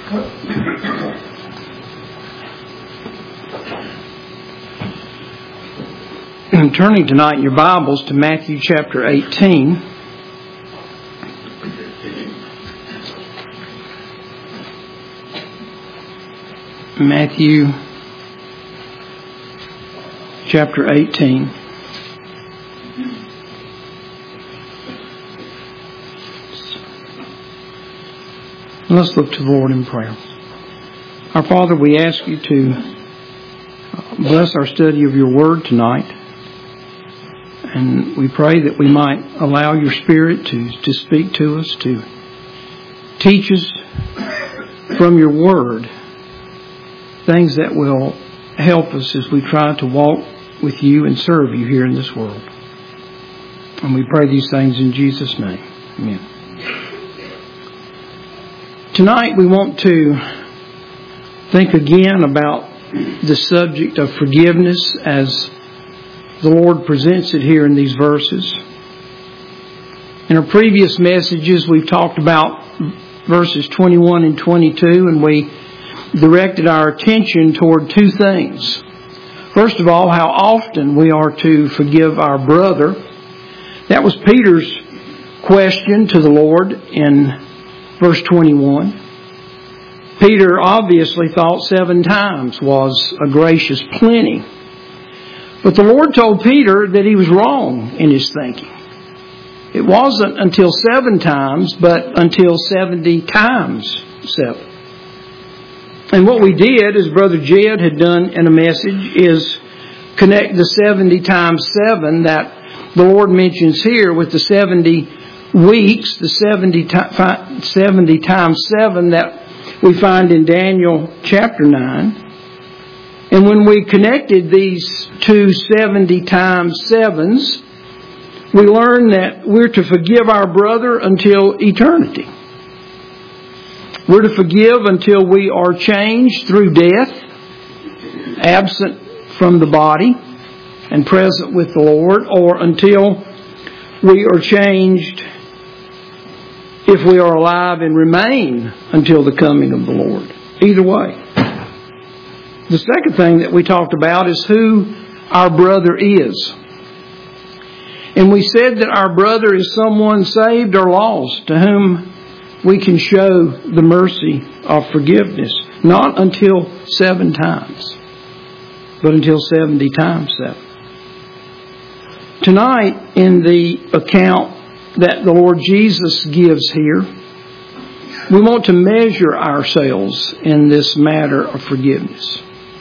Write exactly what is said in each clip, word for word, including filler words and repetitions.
Turning tonight in your Bibles to Matthew chapter eighteen. Matthew chapter eighteen. Let's look to the Lord in prayer. Our Father, we ask you to bless our study of your word tonight. And we pray that we might allow your Spirit to, to speak to us, to teach us from your word things that will help us as we try to walk with you and serve you here in this world. And we pray these things in Jesus' name. Amen. Tonight we want to think again about the subject of forgiveness as the Lord presents it here in these verses. In our previous messages, we've talked about verses twenty-one and twenty-two, and we directed our attention toward two things. First of all, how often we are to forgive our brother. That was Peter's question to the Lord in verse twenty-one. Peter obviously thought seven times was a gracious plenty. But the Lord told Peter that he was wrong in his thinking. It wasn't until seven times, but until seventy times seven. And what we did, as Brother Jed had done in a message, is connect the seventy times seven that the Lord mentions here with the seventy weeks, the seventy, seventy times seven that we find in Daniel chapter nine. And when we connected these two seventy times sevens, we learned that we're to forgive our brother until eternity. We're to forgive until we are changed through death, absent from the body and present with the Lord, or until we are changed if we are alive and remain until the coming of the Lord. Either way. The second thing that we talked about is who our brother is. And we said that our brother is someone saved or lost to whom we can show the mercy of forgiveness. Not until seven times, but until seventy times seven. Tonight, in the account that the Lord Jesus gives here, we want to measure ourselves in this matter of forgiveness.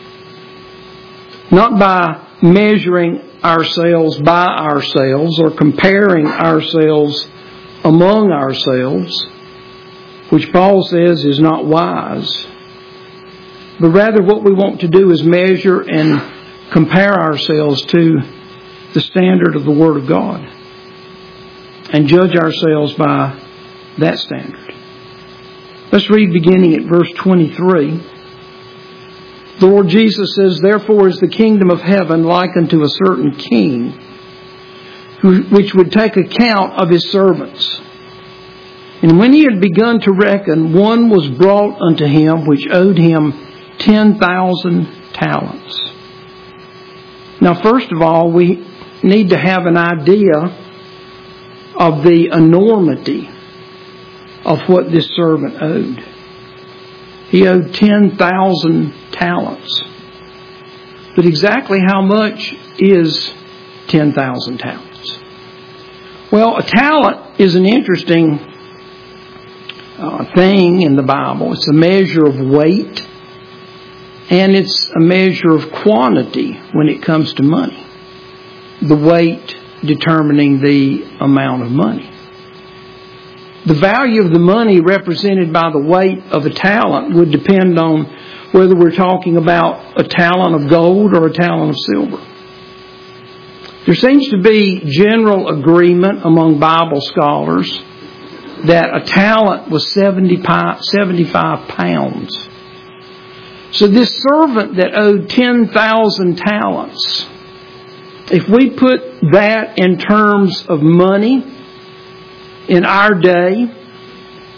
Not by measuring ourselves by ourselves or comparing ourselves among ourselves, which Paul says is not wise, but rather what we want to do is measure and compare ourselves to the standard of the Word of God and judge ourselves by that standard. Let's read beginning at verse twenty-three. The Lord Jesus says, "Therefore is the kingdom of heaven like unto a certain king, who, which would take account of his servants. And when he had begun to reckon, one was brought unto him which owed him ten thousand talents." Now, first of all, we need to have an idea of the enormity of what this servant owed. He owed ten thousand talents. But exactly how much is ten thousand talents? Well, a talent is an interesting uh, thing in the Bible. It's a measure of weight, and it's a measure of quantity when it comes to money. The weight determining the amount of money. The value of the money represented by the weight of a talent would depend on whether we're talking about a talent of gold or a talent of silver. There seems to be general agreement among Bible scholars that a talent was seventy-five pounds. So this servant that owed ten thousand talents, if we put that in terms of money in our day,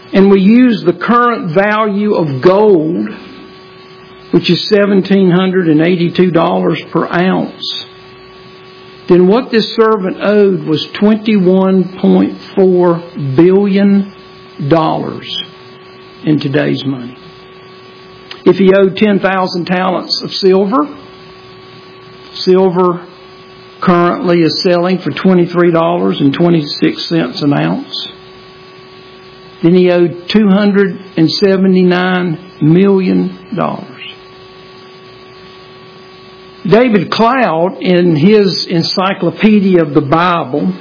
and we use the current value of gold, which is one thousand seven hundred eighty-two dollars per ounce, then what this servant owed was twenty-one point four billion dollars in today's money. If he owed ten thousand talents of silver, silver currently is selling for twenty-three dollars and twenty-six cents an ounce. Then he owed two hundred seventy-nine million dollars. David Cloud, in his Encyclopedia of the Bible,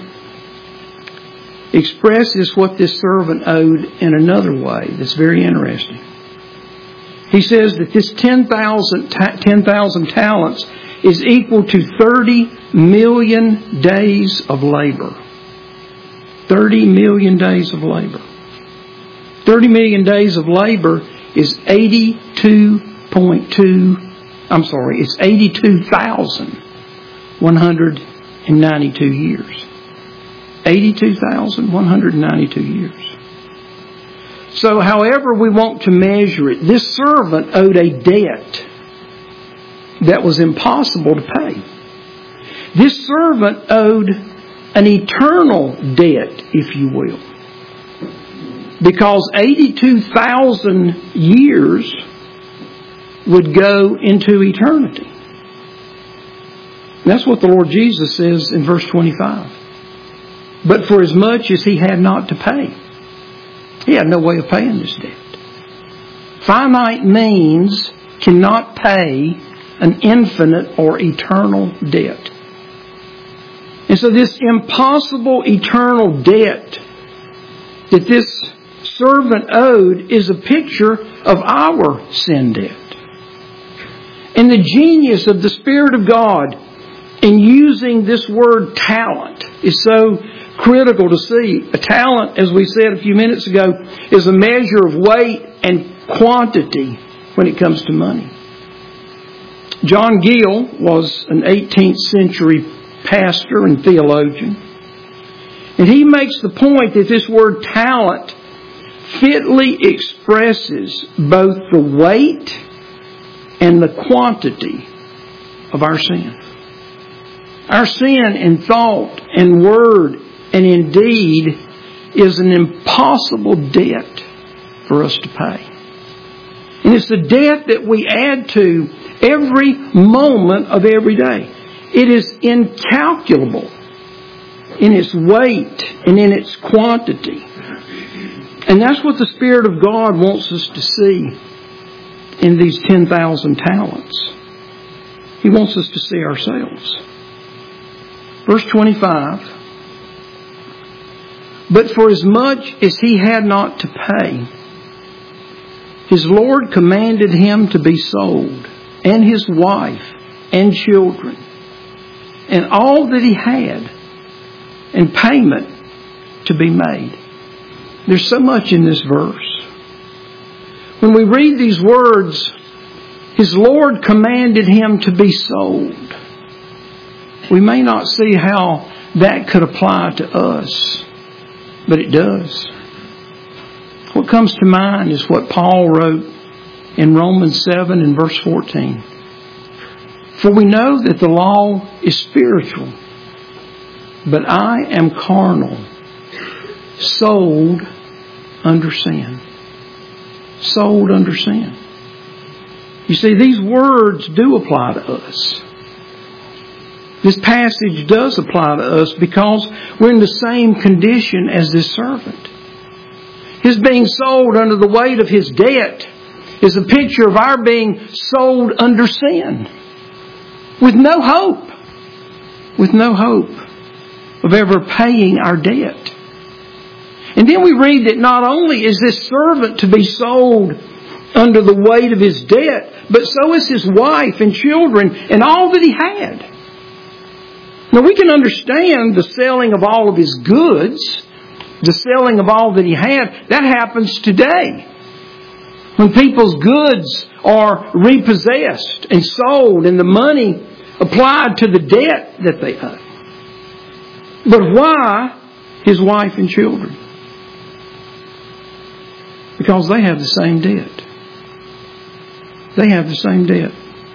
expresses what this servant owed in another way that's very interesting. He says that this ten thousand talents is equal to thirty million days of labor. thirty million days of labor. thirty million days of labor is eighty-two point two, I'm sorry, it's eighty-two thousand one hundred ninety-two years. eighty-two thousand one hundred ninety-two years. So however we want to measure it, this servant owed a debt that was impossible to pay. This servant owed an eternal debt, if you will. Because eighty-two thousand years would go into eternity. That's what the Lord Jesus says in verse twenty-five. But for as much as he had not to pay, he had no way of paying this debt. Finite means cannot pay an infinite or eternal debt. And so this impossible eternal debt that this servant owed is a picture of our sin debt. And the genius of the Spirit of God in using this word talent is so critical to see. A talent, as we said a few minutes ago, is a measure of weight and quantity when it comes to money. John Gill was an eighteenth century pastor and theologian. And he makes the point that this word talent fitly expresses both the weight and the quantity of our sin. Our sin in thought and word and in deed is an impossible debt for us to pay. And it's a debt that we add to every moment of every day. It is incalculable in its weight and in its quantity. And that's what the Spirit of God wants us to see in these ten thousand talents. He wants us to see ourselves. Verse twenty-five. But for as much as he had not to pay, his Lord commanded him to be sold, and his wife, and children, and all that he had, and payment to be made. There's so much in this verse. When we read these words, his Lord commanded him to be sold. We may not see how that could apply to us, but it does. What comes to mind is what Paul wrote in Romans seven and verse fourteen. For we know that the law is spiritual, but I am carnal, sold under sin. Sold under sin. You see, these words do apply to us. This passage does apply to us because we're in the same condition as this servant. His being sold under the weight of his debt is a picture of our being sold under sin. With no hope. With no hope of ever paying our debt. And then we read that not only is this servant to be sold under the weight of his debt, but so is his wife and children and all that he had. Now we can understand the selling of all of his goods, the selling of all that he had. That happens today. When people's goods are repossessed and sold and the money applied to the debt that they owe. But why his wife and children? Because they have the same debt. They have the same debt.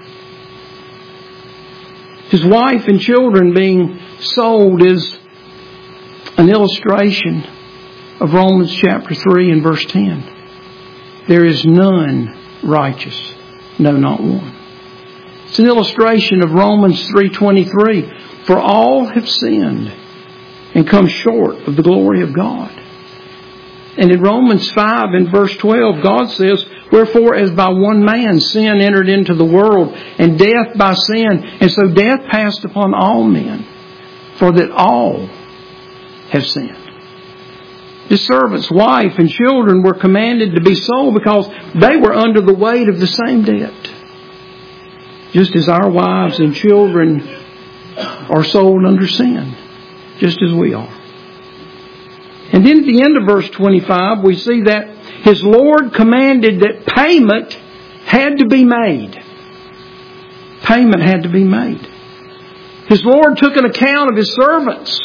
His wife and children being sold is an illustration of Romans chapter three and verse ten. There is none righteous, no, not one. It's an illustration of Romans three twenty-three. For all have sinned and come short of the glory of God. And in Romans five and verse twelve, God says, wherefore as by one man sin entered into the world, and death by sin, and so death passed upon all men, for that all have sinned. His servant's wife and children were commanded to be sold because they were under the weight of the same debt. Just as our wives and children are sold under sin, just as we are. And then at the end of verse twenty-five, we see that his Lord commanded that payment had to be made. Payment had to be made. His Lord took an account of his servants.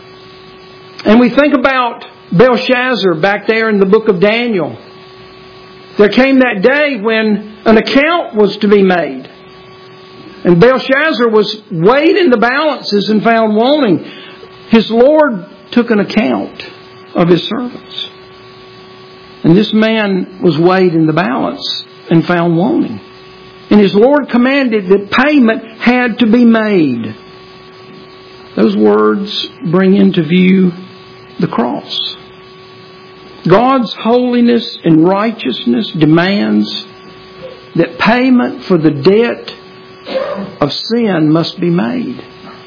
And we think about Belshazzar back there in the book of Daniel. There came that day when an account was to be made. And Belshazzar was weighed in the balances and found wanting. His Lord took an account of his servants. And this man was weighed in the balance and found wanting. And his Lord commanded that payment had to be made. Those words bring into view the cross. God's holiness and righteousness demands that payment for the debt of sin must be made.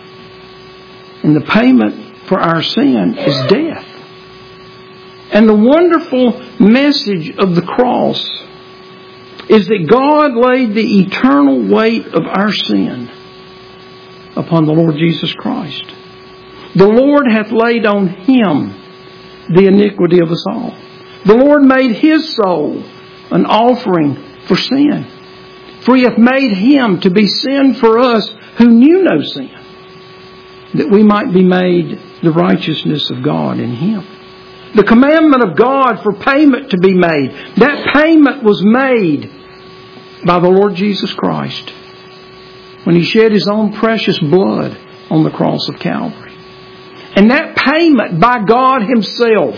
And the payment for our sin is death. And the wonderful message of the cross is that God laid the eternal weight of our sin upon the Lord Jesus Christ. The Lord hath laid on Him the iniquity of us all. The Lord made His soul an offering for sin. For He hath made Him to be sin for us who knew no sin, that we might be made the righteousness of God in Him. The commandment of God for payment to be made, that payment was made by the Lord Jesus Christ when He shed His own precious blood on the cross of Calvary. And that payment by God Himself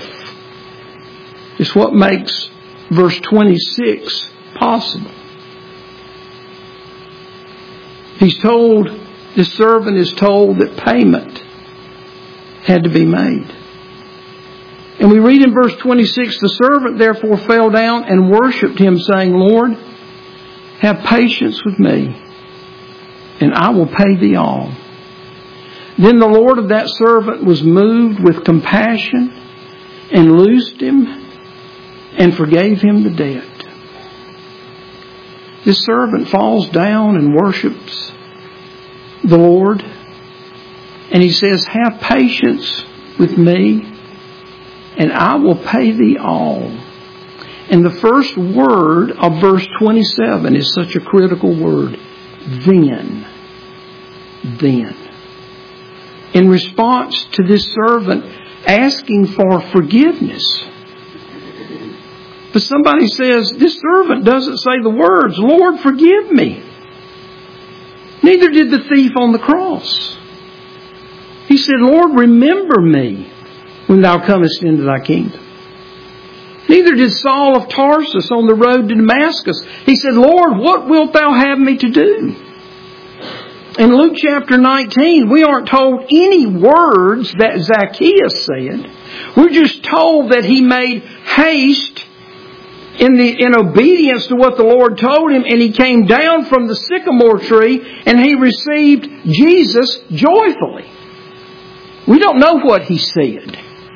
is what makes verse twenty-six possible. He's told, this servant is told that payment had to be made. And we read in verse twenty-six, the servant therefore fell down and worshipped Him, saying, Lord, have patience with me, and I will pay thee all. Then the Lord of that servant was moved with compassion and loosed him and forgave him the debt. This servant falls down and worships the Lord, and he says, have patience with me, and I will pay thee all. And the first word of verse twenty-seven is such a critical word. Then. Then. In response to this servant asking for forgiveness. But somebody says, this servant doesn't say the words, Lord, forgive me. Neither did the thief on the cross. He said, Lord, remember me when thou comest into thy kingdom. Neither did Saul of Tarsus on the road to Damascus. He said, Lord, what wilt thou have me to do? In Luke chapter nineteen, we aren't told any words that Zacchaeus said. We're just told that he made haste in the in obedience to what the Lord told him, and he came down from the sycamore tree and he received Jesus joyfully. We don't know what he said.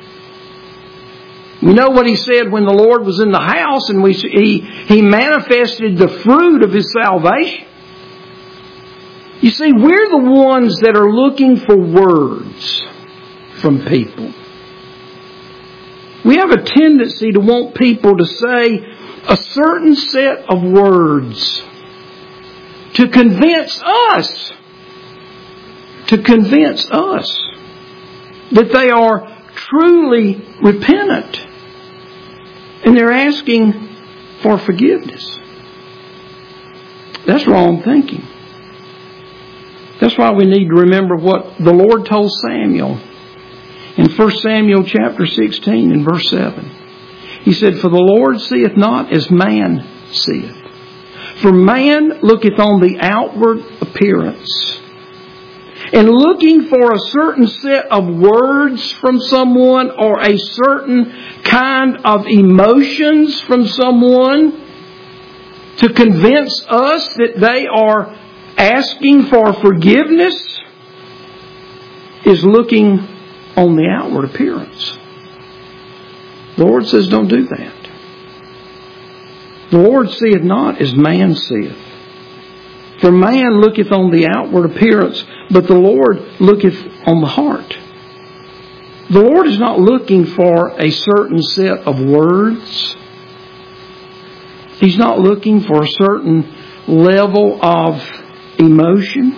We know what he said when the Lord was in the house, and we he he manifested the fruit of his salvation. You see, we're the ones that are looking for words from people. We have a tendency to want people to say a certain set of words to convince us, to convince us that they are truly repentant And they're asking for forgiveness. That's wrong thinking. That's why we need to remember what the Lord told Samuel in First Samuel chapter sixteen and verse seven. He said, "For the Lord seeth not as man seeth. For man looketh on the outward appearance." And looking for a certain set of words from someone or a certain kind of emotions from someone to convince us that they are asking for forgiveness is looking on the outward appearance. The Lord says, don't do that. The Lord seeth not as man seeth. For man looketh on the outward appearance, but the Lord looketh on the heart. The Lord is not looking for a certain set of words. He's not looking for a certain level of emotion.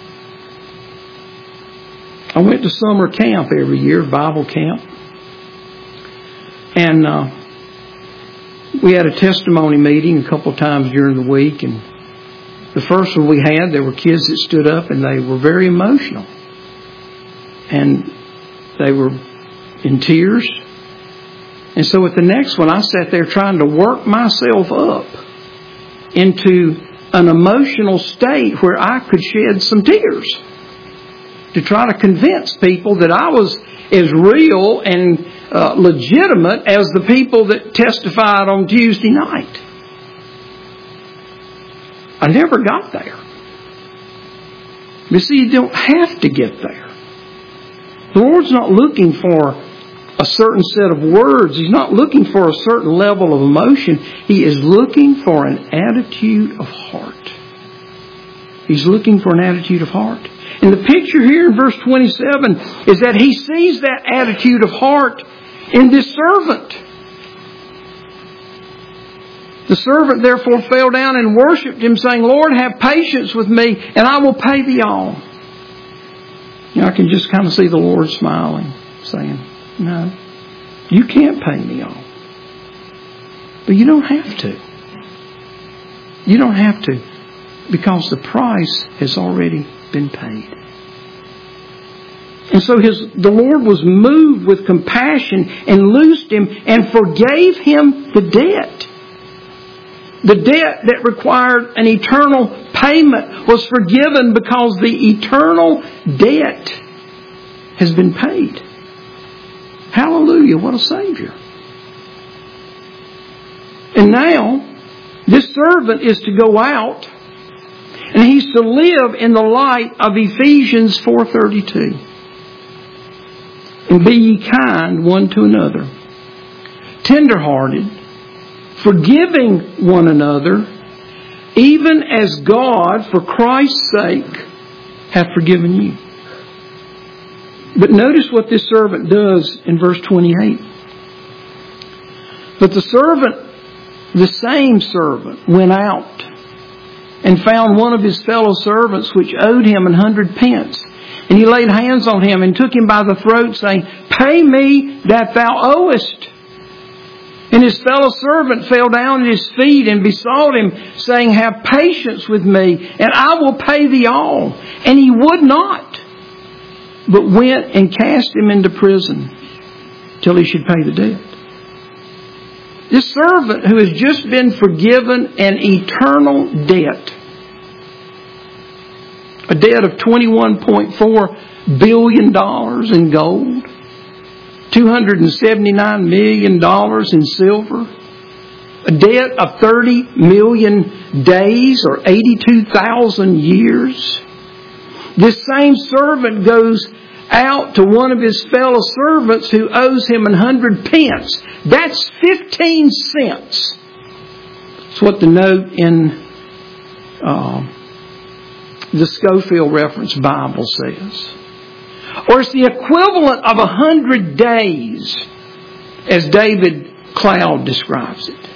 I went to summer camp every year, Bible camp. And uh, we had a testimony meeting a couple of times during the week. And the first one we had, there were kids that stood up and they were very emotional. And they were in tears. And so at the next one, I sat there trying to work myself up into an emotional state where I could shed some tears to try to convince people that I was as real and uh, legitimate as the people that testified on Tuesday night. I never got there. You see, you don't have to get there. The Lord's not looking for a certain set of words. He's not looking for a certain level of emotion. He is looking for an attitude of heart. He's looking for an attitude of heart. And the picture here in verse twenty-seven is that he sees that attitude of heart in this servant. The servant therefore fell down and worshipped him, saying, "Lord, have patience with me, and I will pay thee all." You know, I can just kind of see the Lord smiling, saying, "No, you can't pay me all. But you don't have to. You don't have to, because the price has already been paid." And so his, the Lord was moved with compassion and loosed him and forgave him the debt. The debt that required an eternal payment was forgiven because the eternal debt has been paid. Hallelujah, what a Savior. And now, this servant is to go out and he's to live in the light of Ephesians four thirty-two. "And be ye kind one to another, tender-hearted, forgiving one another, even as God, for Christ's sake, hath forgiven you." But notice what this servant does in verse twenty-eight. "But the servant, the same servant, went out and found one of his fellow servants which owed him an hundred pence. And he laid hands on him and took him by the throat, saying, Pay me that thou owest. And his fellow servant fell down at his feet and besought him, saying, Have patience with me, and I will pay thee all. And he would not, but went and cast him into prison till he should pay the debt. This servant who has just been forgiven an eternal debt, a debt of twenty-one point four billion dollars in gold, two hundred seventy-nine million dollars in silver, a debt of thirty million days or eighty-two thousand years. This same servant goes out to one of his fellow servants who owes him a hundred pence. That's fifteen cents. That's what the note in uh, the Scofield Reference Bible says. Or it's the equivalent of a hundred days, as David Cloud describes it.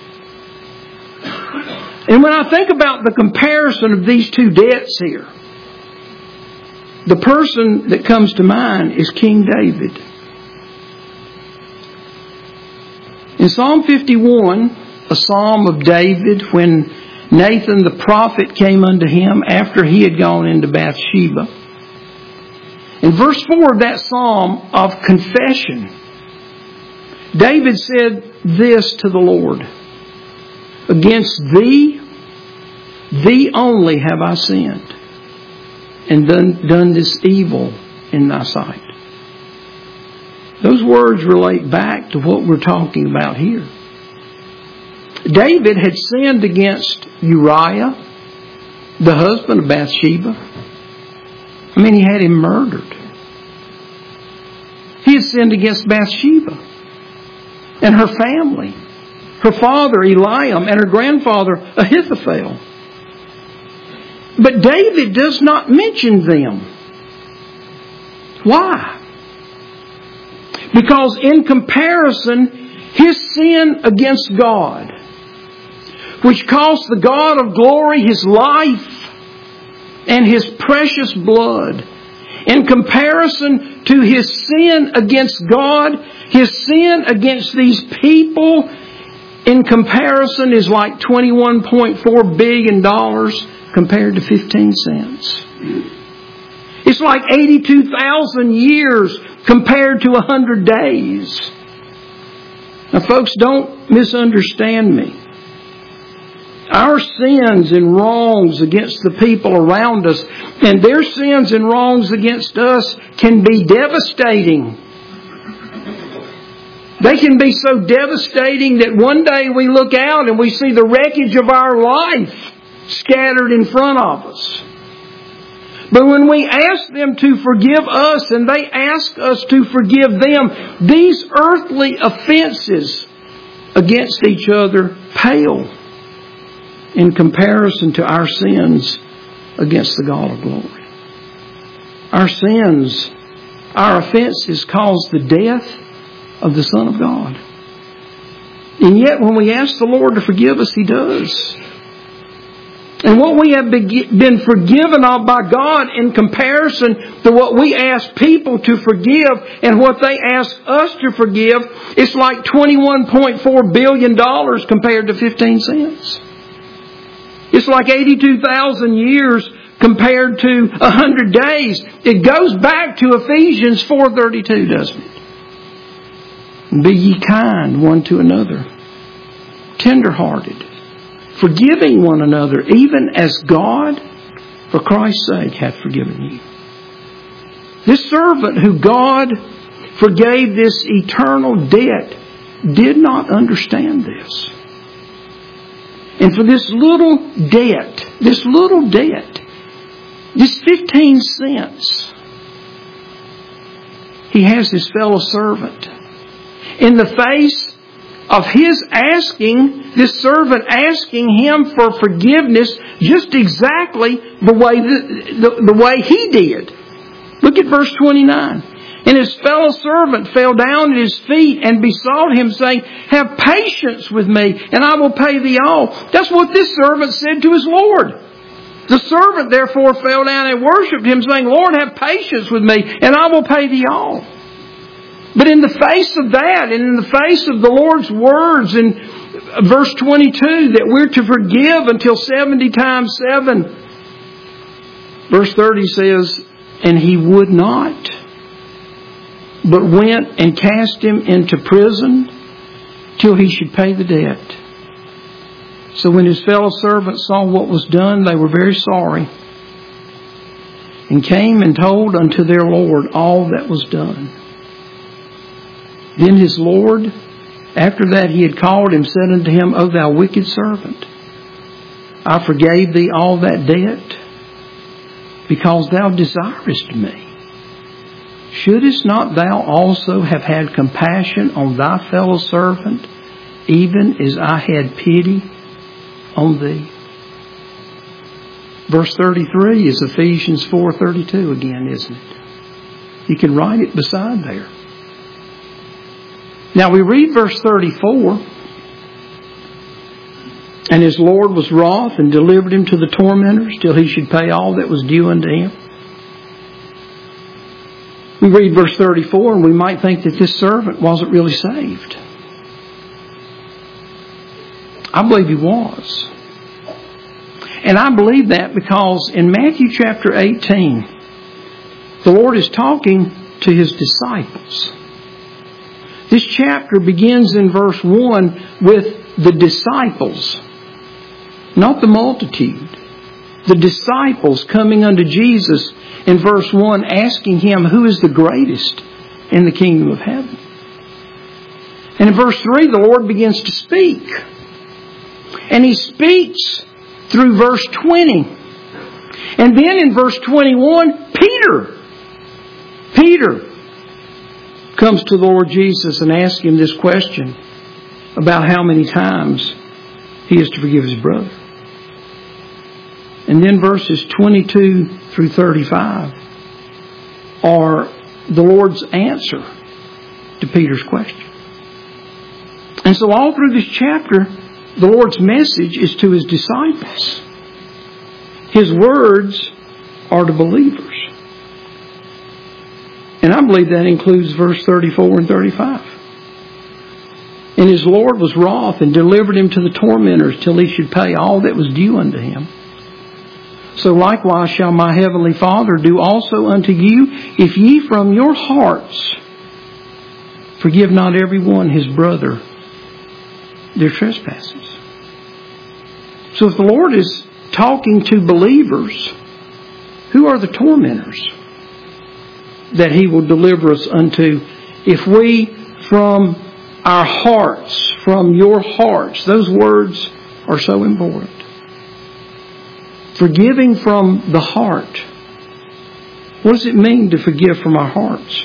And when I think about the comparison of these two debts here, the person that comes to mind is King David. In Psalm fifty-one, a psalm of David, when Nathan the prophet came unto him after he had gone into Bathsheba. In verse four of that psalm of confession, David said this to the Lord, against thee, thee only have I sinned, and done, done this evil in thy sight. Those words relate back to what we're talking about here. David had sinned against Uriah, the husband of Bathsheba. I mean, he had him murdered. He had sinned against Bathsheba and her family, her father Eliam and her grandfather Ahithophel. But David does not mention them. Why? Because in comparison, his sin against God, which cost the God of glory His life and His precious blood, in comparison to his sin against God, his sin against these people, in comparison is like twenty-one point four billion dollars compared to fifteen cents. It's like eighty-two thousand years compared to one hundred days. Now, folks, don't misunderstand me. Our sins and wrongs against the people around us and their sins and wrongs against us can be devastating. They can be so devastating that one day we look out and we see the wreckage of our life scattered in front of us. But when we ask them to forgive us and they ask us to forgive them, these earthly offenses against each other pale in comparison to our sins against the God of glory. Our sins, our offenses caused the death of the Son of God. And yet when we ask the Lord to forgive us, He does. And what we have been forgiven of by God in comparison to what we ask people to forgive and what they ask us to forgive, it's like twenty-one point four billion dollars compared to fifteen cents. It's like eighty-two thousand years compared to one hundred days. It goes back to Ephesians four thirty-two, doesn't it? Be ye kind one to another, tender-hearted, forgiving one another, even as God, for Christ's sake, hath forgiven you. This servant who God forgave this eternal debt did not understand this. And for this little debt, this little debt, this fifteen cents, he has his fellow servant. In the face of his asking, this servant asking him for forgiveness just exactly the way, the, the, the way he did. Look at verse twenty-nine. And his fellow servant fell down at his feet and besought him, saying, have patience with me, and I will pay thee all. That's what this servant said to his Lord. The servant therefore fell down and worshipped him, saying, Lord, have patience with me, and I will pay thee all. But in the face of that, and in the face of the Lord's words in verse twenty-two, that we're to forgive until seventy times seven, verse thirty says, and he would not, but went and cast him into prison till he should pay the debt. So when his fellow servants saw what was done, they were very sorry, and came and told unto their Lord all that was done. Then his Lord, after that he had called him, said unto him, O thou wicked servant, I forgave thee all that debt, because thou desirest me. Shouldest not thou also have had compassion on thy fellow servant, even as I had pity on thee? Verse thirty-three is Ephesians four thirty-two again, isn't it? You can write it beside there. Now we read verse thirty-four. And his Lord was wroth and delivered him to the tormentors till he should pay all that was due unto him. We read verse thirty-four and we might think that this servant wasn't really saved. I believe he was. And I believe that because in Matthew chapter eighteen, the Lord is talking to his disciples. This chapter begins in verse one with the disciples, not the multitude. The disciples coming unto Jesus in verse one, asking him who is the greatest in the kingdom of heaven. And in verse three, the Lord begins to speak. And he speaks through verse twenty. And then in verse twenty-one, Peter, Peter comes to the Lord Jesus and asks him this question about how many times he is to forgive his brother. And then verses twenty-two through thirty-five are the Lord's answer to Peter's question. And so all through this chapter, the Lord's message is to his disciples. His words are to believers. And I believe that includes verse thirty-four and thirty-five. And his Lord was wroth and delivered him to the tormentors till he should pay all that was due unto him. So likewise shall my heavenly Father do also unto you, if ye from your hearts forgive not every one his brother their trespasses. So if the Lord is talking to believers, who are the tormentors that he will deliver us unto if we from our hearts, from your hearts, those words are so important. Forgiving from the heart. What does it mean to forgive from our hearts?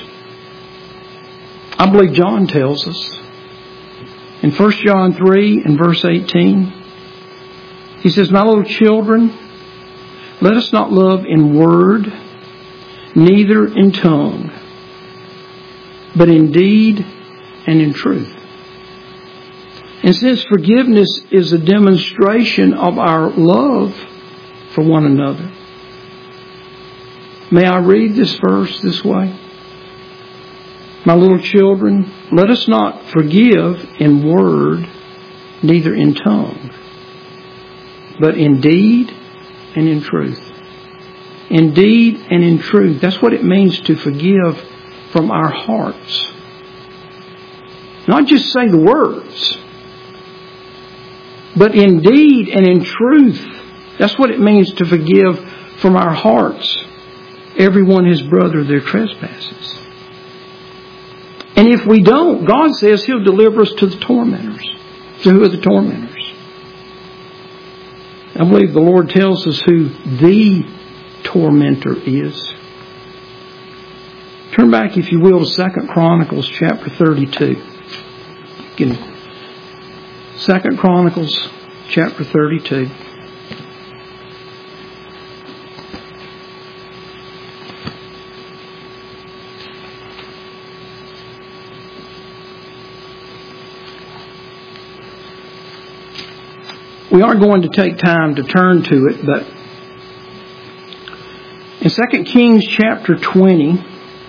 I believe John tells us in First John three and verse eighteen, he says, my little children, let us not love in word, neither in tongue, but in deed and in truth. And since forgiveness is a demonstration of our love for one another, may I read this verse this way? My little children, let us not forgive in word, neither in tongue, but in deed and in truth. In deed and in truth. That's what it means to forgive from our hearts. Not just say the words, but in deed and in truth. That's what it means to forgive from our hearts everyone his brother their trespasses. And if we don't, God says he'll deliver us to the tormentors. So who are the tormentors? I believe the Lord tells us who the tormentor is. Turn back, if you will, to Second Chronicles chapter thirty-two. Again, Second Chronicles chapter thirty-two. We aren't going to take time to turn to it, but in Second Kings chapter twenty,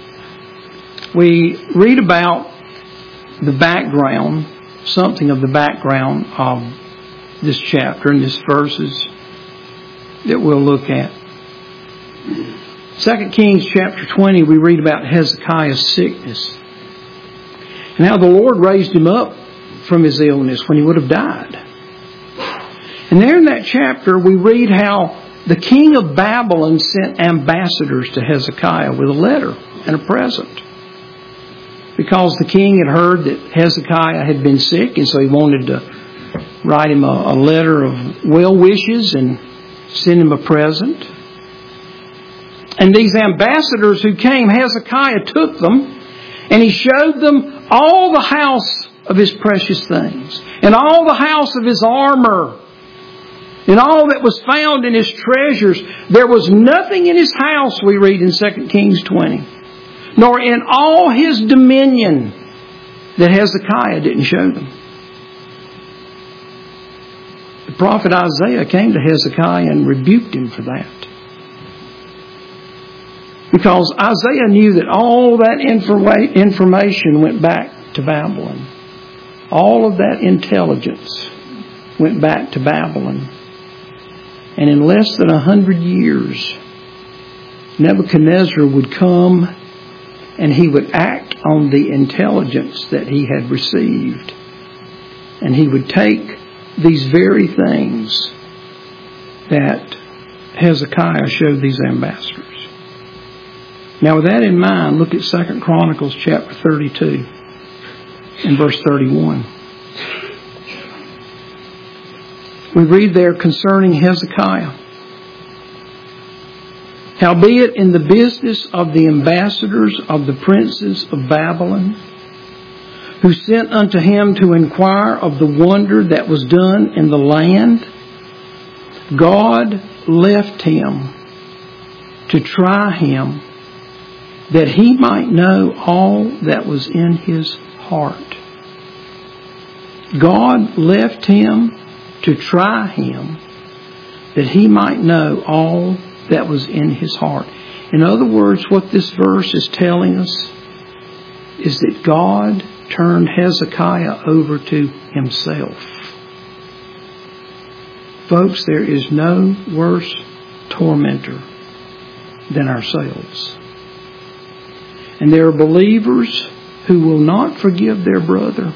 we read about the background, something of the background of this chapter and these verses that we'll look at. Second Kings chapter twenty, we read about Hezekiah's sickness and how the Lord raised him up from his illness when he would have died. And there in that chapter, we read how the king of Babylon sent ambassadors to Hezekiah with a letter and a present. Because the king had heard that Hezekiah had been sick, and so he wanted to write him a, a letter of well wishes and send him a present. And these ambassadors who came, Hezekiah took them, and he showed them all the house of his precious things, and all the house of his armor, and all that was found in his treasures. There was nothing in his house, we read in Second Kings twenty, nor in all his dominion that Hezekiah didn't show them. The prophet Isaiah came to Hezekiah and rebuked him for that. Because Isaiah knew that all that informa- information went back to Babylon. All of that intelligence went back to Babylon. And in less than a hundred years, Nebuchadnezzar would come and he would act on the intelligence that he had received. And he would take these very things that Hezekiah showed these ambassadors. Now with that in mind, look at Second Chronicles chapter thirty-two and verse thirty-one. We read there concerning Hezekiah. Howbeit in the business of the ambassadors of the princes of Babylon, who sent unto him to inquire of the wonder that was done in the land, God left him to try him, that he might know all that was in his heart. God left him to try him, that he might know all that was in his heart. In other words, what this verse is telling us is that God turned Hezekiah over to himself. Folks, there is no worse tormentor than ourselves. And there are believers who will not forgive their brother.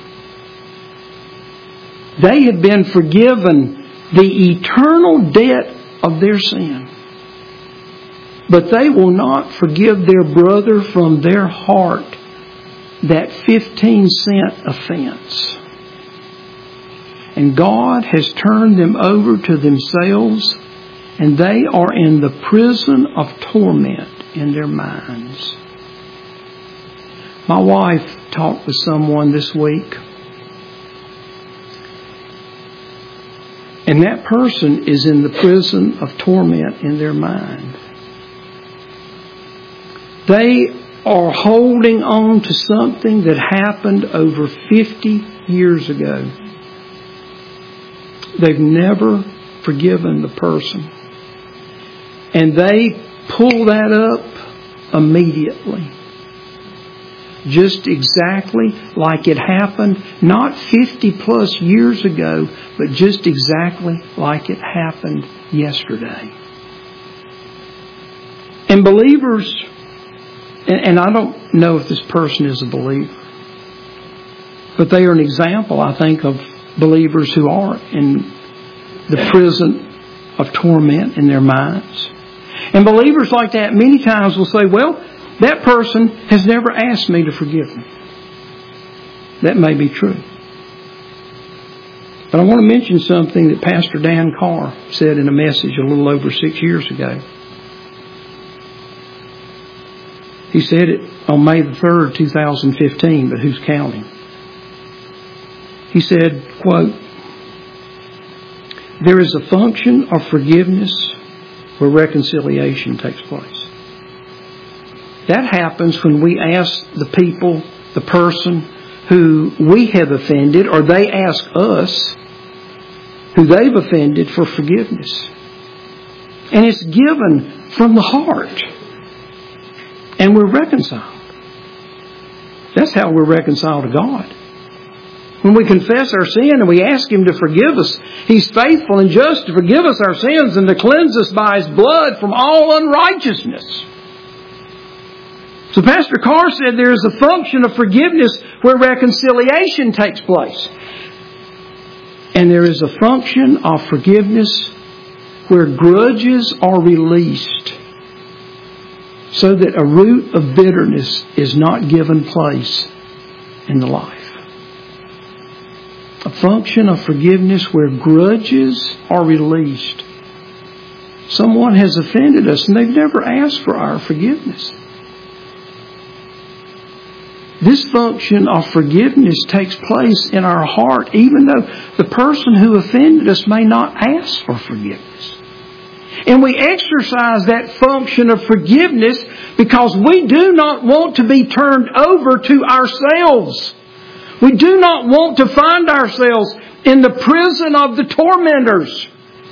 They have been forgiven the eternal debt of their sin. But they will not forgive their brother from their heart that fifteen cent offense. And God has turned them over to themselves, and they are in the prison of torment in their minds. My wife talked with someone this week, and that person is in the prison of torment in their mind. They are holding on to something that happened over fifty years ago. They've never forgiven the person. And they pull that up immediately. Just exactly like it happened, not fifty plus years ago, but just exactly like it happened yesterday. And believers, and I don't know if this person is a believer, but they are an example, I think, of believers who are in the prison of torment in their minds. And believers like that many times will say, well, that person has never asked me to forgive them. That may be true. But I want to mention something that Pastor Dan Carr said in a message a little over six years ago. He said it on May the third, two thousand fifteen, but who's counting? He said, quote, there is a function of forgiveness where reconciliation takes place. That happens when we ask the people, the person who we have offended, or they ask us who they've offended for forgiveness. And it's given from the heart. And we're reconciled. That's how we're reconciled to God. When we confess our sin and we ask Him to forgive us, He's faithful and just to forgive us our sins and to cleanse us by His blood from all unrighteousness. So Pastor Carr said there is a function of forgiveness where reconciliation takes place. And there is a function of forgiveness where grudges are released, so that a root of bitterness is not given place in the life. A function of forgiveness where grudges are released. Someone has offended us and they've never asked for our forgiveness. This function of forgiveness takes place in our heart, even though the person who offended us may not ask for forgiveness. And we exercise that function of forgiveness because we do not want to be turned over to ourselves. We do not want to find ourselves in the prison of the tormentors.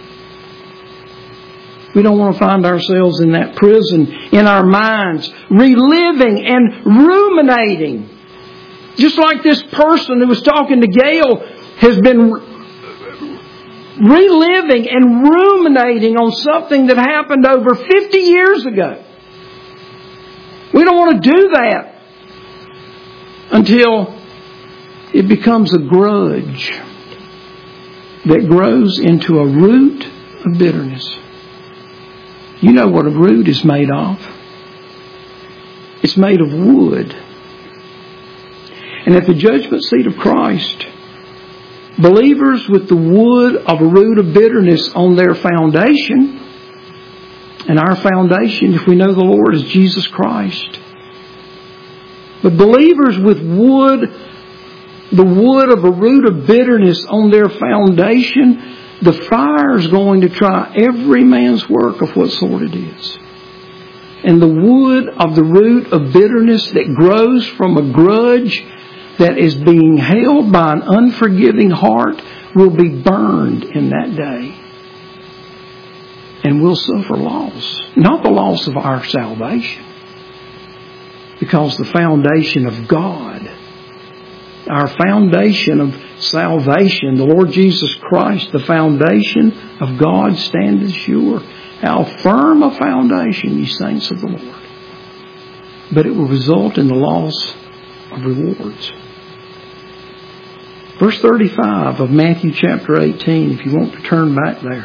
We don't want to find ourselves in that prison in our minds, reliving and ruminating. Just like this person who was talking to Gail has been reliving and ruminating on something that happened over fifty years ago. We don't want to do that until it becomes a grudge that grows into a root of bitterness. You know what a root is made of. It's made of wood. And at the judgment seat of Christ, believers with the wood of a root of bitterness on their foundation, and our foundation, if we know the Lord, is Jesus Christ. But believers with wood, the wood of a root of bitterness on their foundation, the fire is going to try every man's work of what sort it is. And the wood of the root of bitterness that grows from a grudge that is being held by an unforgiving heart will be burned in that day. And we'll suffer loss. Not the loss of our salvation. Because the foundation of God, our foundation of salvation, the Lord Jesus Christ, the foundation of God standeth sure. How firm a foundation, ye saints of the Lord. But it will result in the loss of rewards. Verse thirty-five of Matthew chapter eighteen, if you want to turn back there,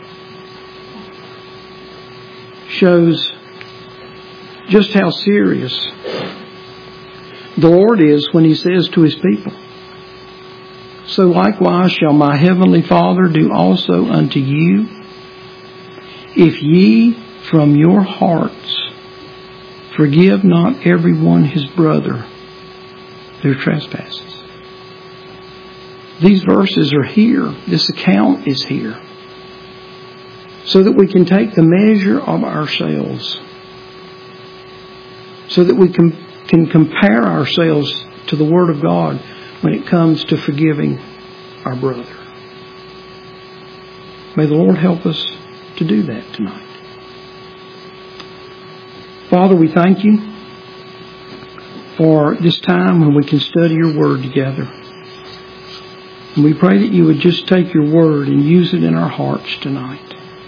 shows just how serious the Lord is when He says to His people, so likewise shall my heavenly Father do also unto you, if ye from your hearts forgive not every one his brother their trespasses. These verses are here. This account is here. So that we can take the measure of ourselves. So that we can, can compare ourselves to the Word of God when it comes to forgiving our brother. May the Lord help us to do that tonight. Father, we thank You for this time when we can study Your Word together. And we pray that You would just take Your Word and use it in our hearts tonight.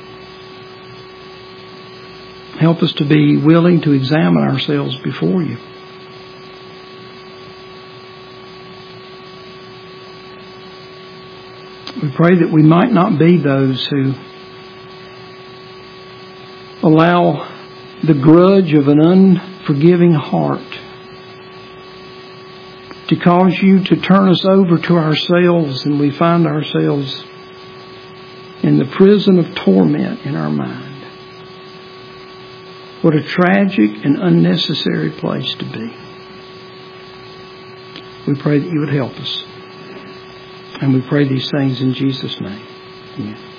Help us to be willing to examine ourselves before You. We pray that we might not be those who allow the grudge of an unforgiving heart to cause You to turn us over to ourselves, and we find ourselves in the prison of torment in our mind. What a tragic and unnecessary place to be. We pray that You would help us. And we pray these things in Jesus' name. Amen.